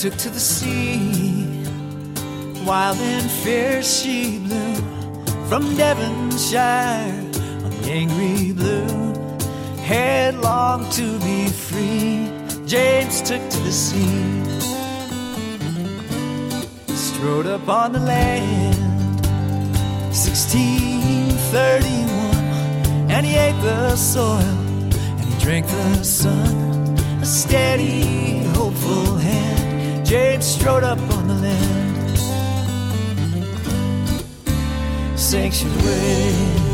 took to the sea. Wild and fierce she blew from Devonshire on the angry blue. Headlong to be free, James took to the sea. Strode up on the land, 1631, and he ate the soil, and he drank the sun. A steady, hopeful hand, James strode up on the land. Sanctuary,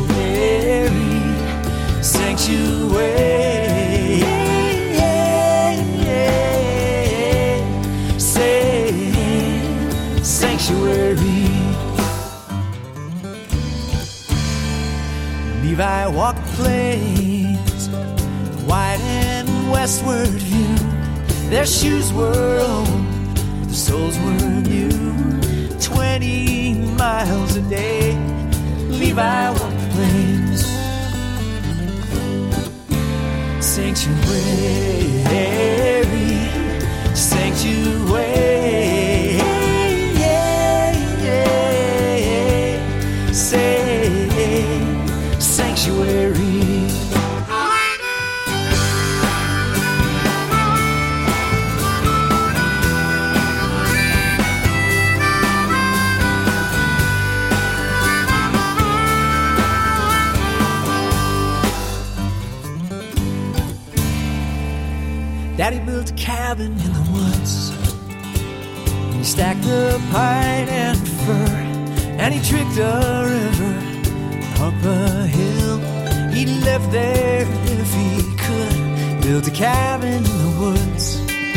sanctuary, sanctuary. Levi walked the plains, wide and westward view. Their shoes were old, but their souls were new. 20 miles a day, Levi walked the plains. Sanctuary, sanctuary, sanctuary. Daddy built a cabin in the woods. He stacked the pine and fir, and he tricked a river up a hill. He lived there if he could. Built a cabin in the woods.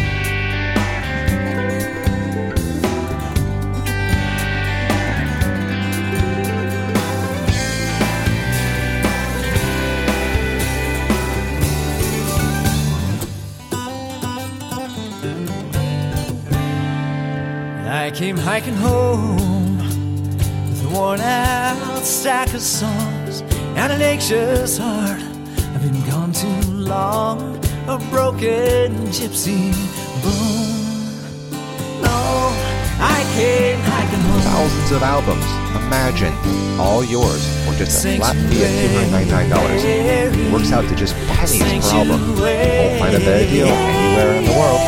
I came hiking home with a worn-out stack of songs and an anxious heart. I've been gone too long, a broken gypsy bone. No, I came hiking home. Thousands of albums. Imagine all yours for just a flat fee of $299. Works out to just pennies per album. Won't find a better deal anywhere in the world.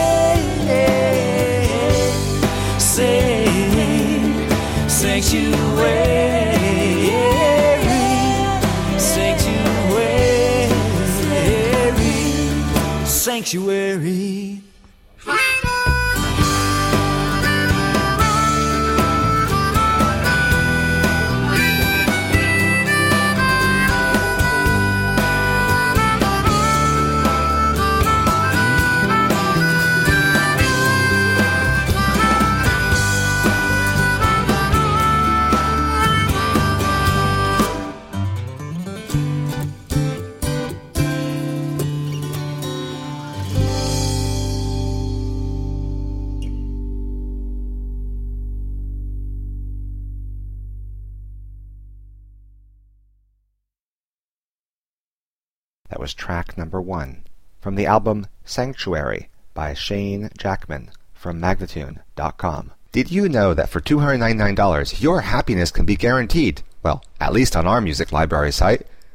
Sanctuary, sanctuary, sanctuary. That was track number 1 from the album Sanctuary by Shane Jackman from Magnatune.com. Did you know that for $299 your happiness can be guaranteed? Well, at least on our music library site.